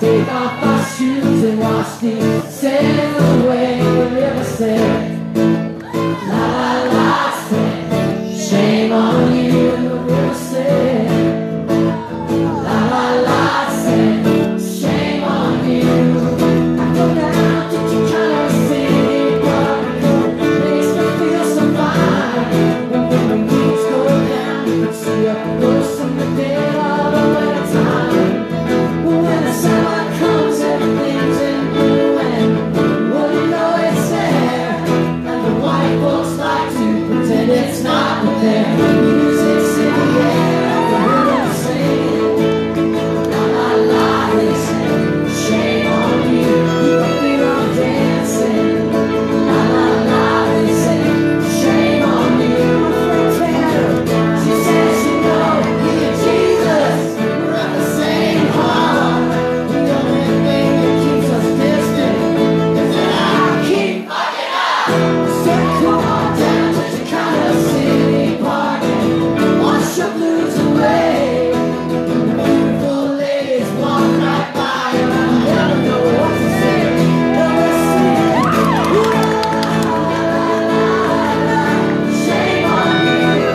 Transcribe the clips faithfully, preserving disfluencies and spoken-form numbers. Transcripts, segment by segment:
take off our shoes and watch the sail away. The river said, la la la, said, shame on you. The river said, la la la, said, shame on you. I go down to Chicano City, but it makes me feel so fine. When the wings go down, you can see a ghost in the dead of the winter time. When the summer comes, everything's in blue, and you wouldn't know it's there. And the white folks like to pretend it's not, but their music's in the air. The river sing, la la la, they sing, shame on you. You can feel them dancing, la la la, they sing, shame on you. My friend Tanner, she says she knows me and Jesus, we're at the same heart. The only thing that keeps us distant is that I keep fucking up. So come on down to Chicano City Park and wash your blues away. The beautiful ladies walk right by and I never know what to say. But we're singing, la la la, shame on you.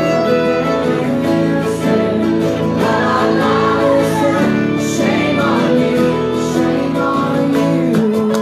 La la la, shame on you, shame on you.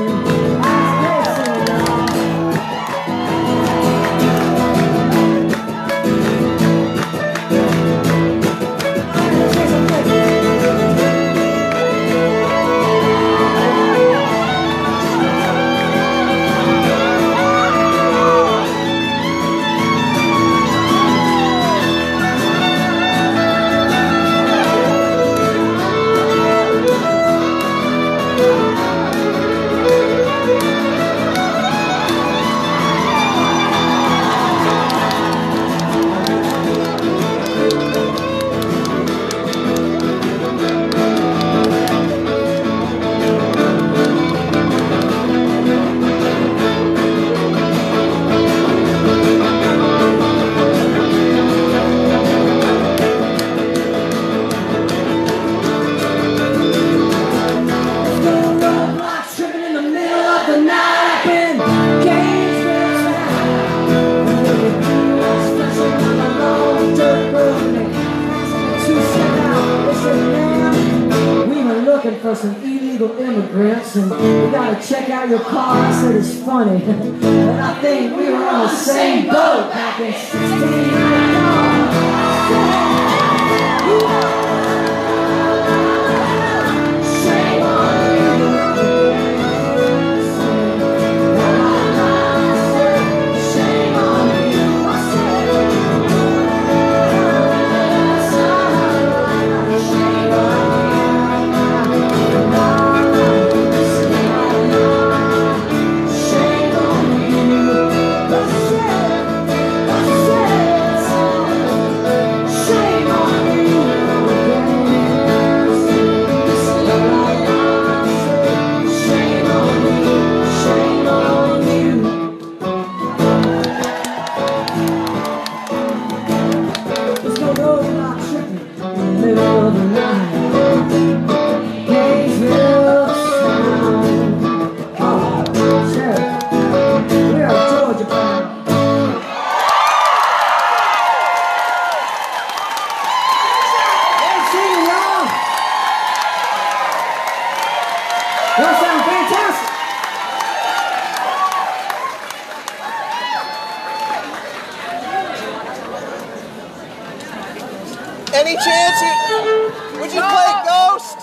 For some illegal immigrants, and we gotta check out your car. I said it's funny, but I think we were on the same boat back in sixteen ninety-one. Shame on you. Shame on you. Shame on you. Y'all sound fantastic. Any chance you...